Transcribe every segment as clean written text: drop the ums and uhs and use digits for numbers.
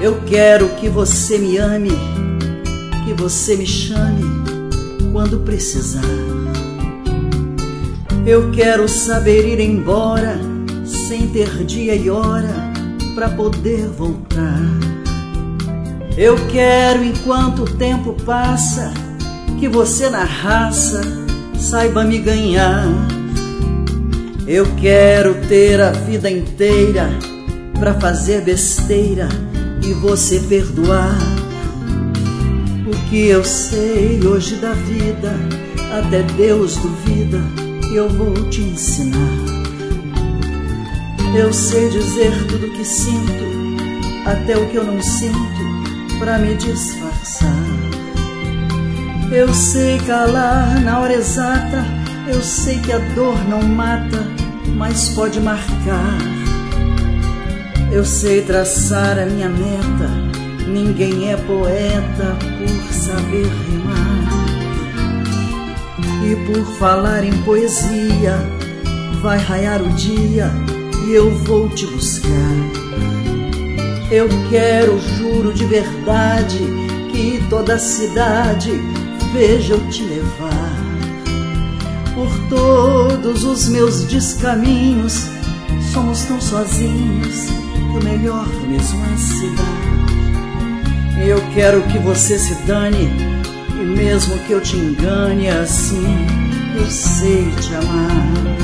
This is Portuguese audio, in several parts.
Eu quero que você me ame, que você me chame quando precisar. Eu quero saber ir embora sem ter dia e hora pra poder voltar. Eu quero, enquanto o tempo passa, que você na raça saiba me ganhar. Eu quero ter a vida inteira pra fazer besteira e você perdoar. O que eu sei hoje da vida, até Deus duvida, eu vou te ensinar. Eu sei dizer tudo que sinto, até o que eu não sinto, pra me disfarçar. Eu sei calar na hora exata, eu sei que a dor não mata, mas pode marcar. Eu sei traçar a minha meta, ninguém é poeta por saber rimar. E por falar em poesia, vai raiar o dia e eu vou te buscar. Eu quero, juro de verdade, que toda a cidade veja eu te levar. Por todos os meus descaminhos, somos tão sozinhos que o melhor mesmo é se dar. Eu quero que você se dane, e mesmo que eu te engane assim, eu sei te amar.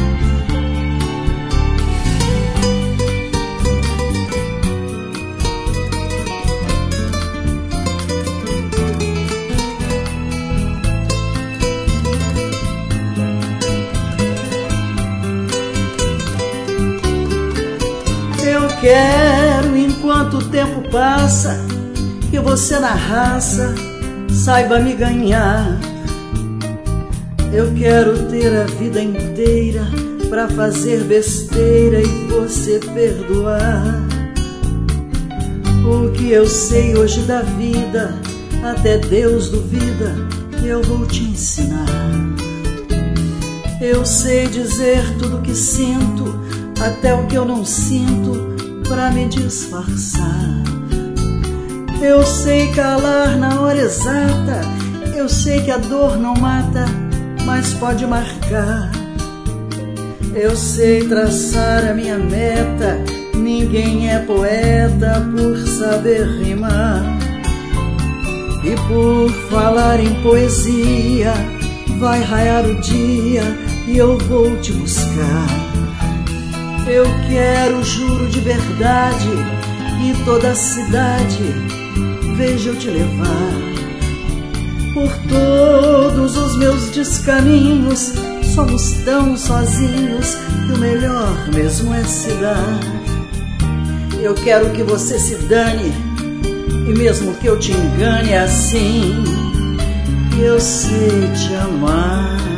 Eu quero, enquanto o tempo passa, que você na raça saiba me ganhar. Eu quero ter a vida inteira pra fazer besteira e você perdoar. O que eu sei hoje da vida, até Deus duvida, eu vou te ensinar. Eu sei dizer tudo que sinto, até o que eu não sinto, pra me disfarçar. Eu sei calar na hora exata, eu sei que a dor não mata, mas pode marcar. Eu sei traçar a minha meta, ninguém é poeta por saber rimar. E por falar em poesia, vai raiar o dia e eu vou te buscar. Eu quero, juro de verdade, e toda a cidade veja eu te levar. Por todos os meus descaminhos, somos tão sozinhos que o melhor mesmo é se dar. Eu quero que você se dane, e mesmo que eu te engane assim, eu sei te amar.